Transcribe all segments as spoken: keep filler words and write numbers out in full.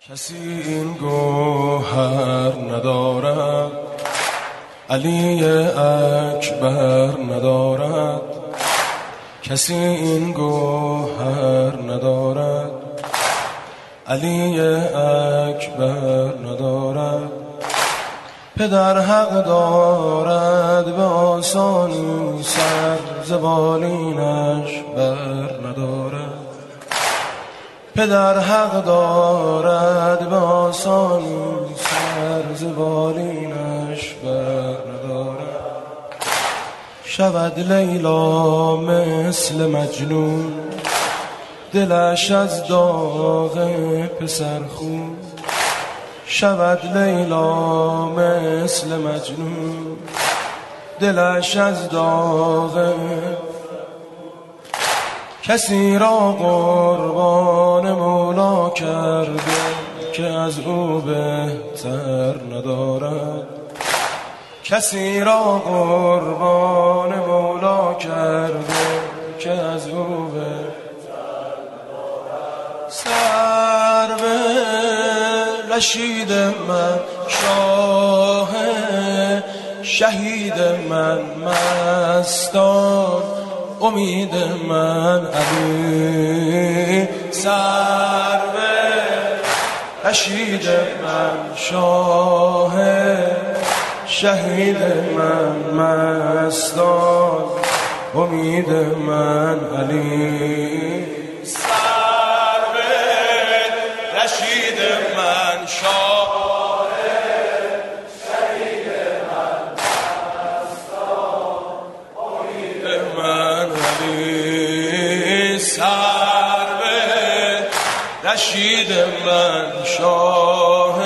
کسی این گوهر ندارد، علی اکبر ندارد. کسی این گوهر ندارد، علی اکبر ندارد. پدر حق دارد به آسانی، سر ز بالینش بر ندارد. پدر حق دارد به آسانی، سر ز بالینش بر ندارد. شود لیلا مثل مجنون، دلش از داغ پسر خون. شود لیلا مثل مجنون، دلش از داغ. کسی را قربان مولا کرده که از او بهتر ندارد. کسی را قربان مولا کرده که از او بهتر ندارد. سر به رشید من شاه، شهید من مستان، امید من علی. سر به رشید من شاه، شهید من مستان، امید من علی. سر به رشید من شاه، شهید من مستان، امید من علی. سر به رشید من شاه،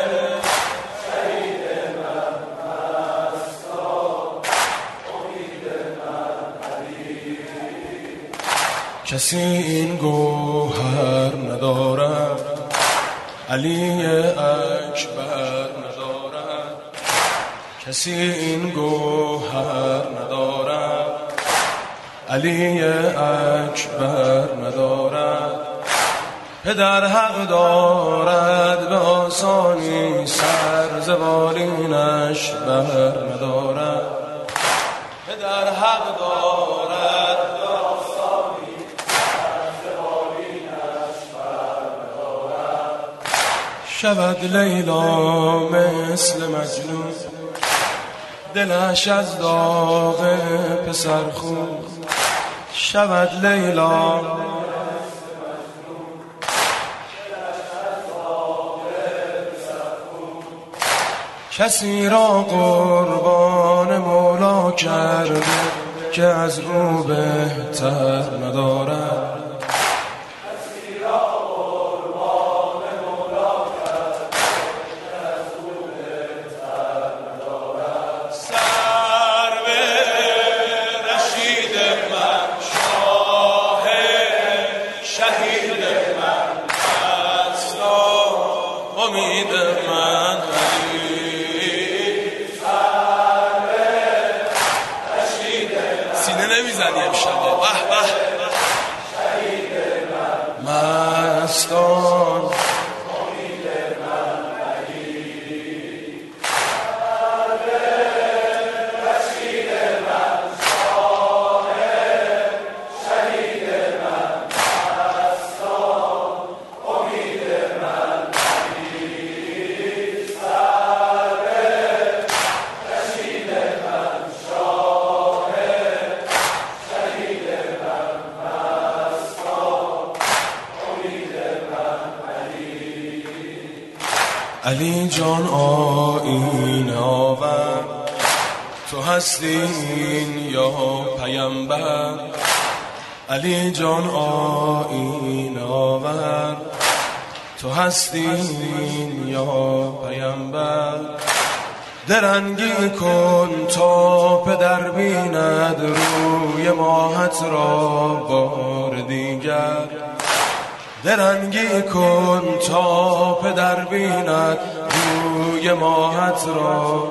کسی این گوهر ندارد، علی اکبر ندارد. کسی این گوهر ندارد، علی اکبر ندارد. پدر حق دارد به آسانی، سر ز بالینش بر ندارد. پدر حق دارد شود لیلا مثل مجنون، دلش از داغ پسر خون. شود لیلا کسی را قربان مولا کرده که از او بهتر ندارد. امید من علی. سر به رشید سینه نمیزنی امشب. به به شهید من مستان، امید من علی. سر به رشید من شاه، شهید من مستان، امید من. علی جان آیین آور، تو هستی این یا پیامبر. علی جان آیین آور، تو هستی این یا پیامبر. درنگی کن تا پدر بیند روی ماهت را بار دیگر. درنگی کن تا پدر بیند روی ماهت را.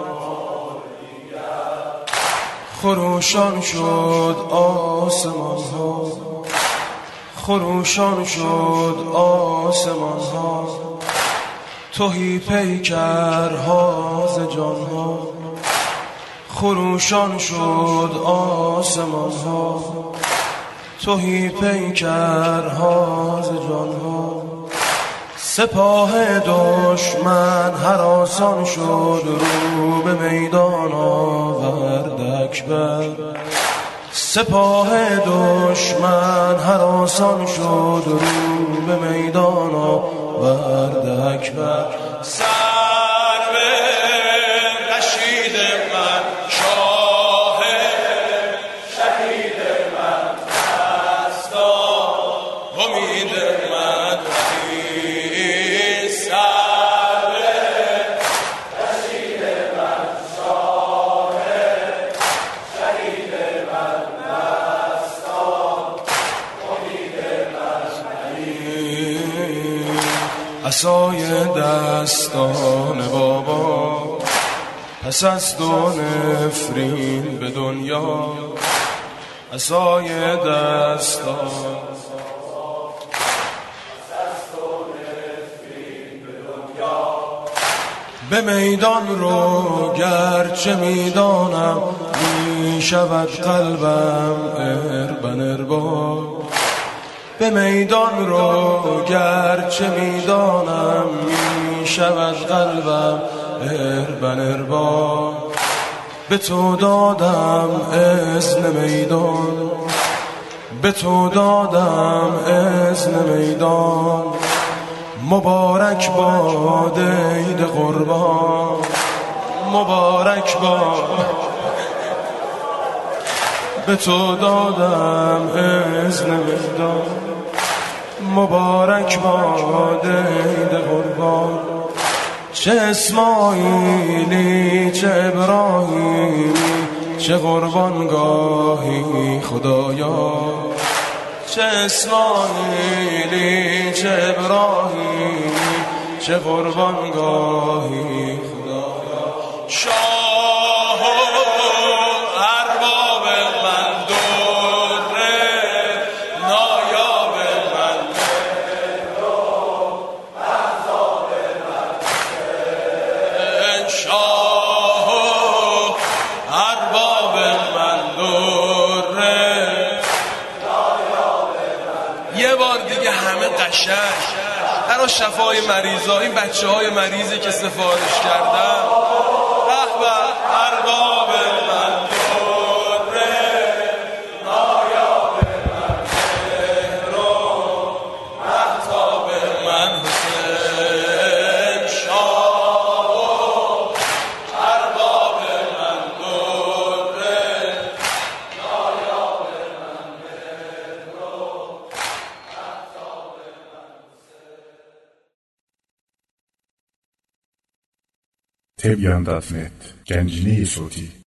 خروشان شد آسمان ها، خروشان شد آسمان ها. توهی پیکرها ز جانها، خروشان شد آسمانها. توهی پیکرها ز جانها، سپاه دشمن هراسان شد، رو به میدان آورد اکبر. سپاه دشمن هراسان شد، رو به میدان آورد اکبر. سر به رشید من، شاه شهید من، دستان امید من. سر به رشید من، شاه شهید من، دستان امید من. عصای دستان بابا پس از دو نفرین به دنیا. عصای دستان به میدان رو گرچه میدانم، می شود قلبم اربن اربا. به میدان رو گرچه میدانم، می شود قلبم اربن اربا. به تو دادم اذن میدان، به تو دادم اذن میدان. مبارک باد عید قربان، مبارک باد. به تو دادم اذن میدان، مبارک باد عید قربان. چه اسماعیلی چه ابراهیمی، چه قربانگاهی خدایا. چه اسماعیلی چه ابراهیمی، چه قربانگاهی خدایا. شاه و ارباب من، دوره نایاب من، احزاب من. شاه و ارباب من، دوره نایاب من. یه بار دیگه همه قشنگ برای شفای مریضا، این بچه های مریضی که سفارش کردن. به به ارباب من، دوره نایاب من، مهرو مهتاب من، حسین. شاه و ارباب من، دوره نایاب من، مهرو مهتاب من. تبیان دات نت گنجینه صوتی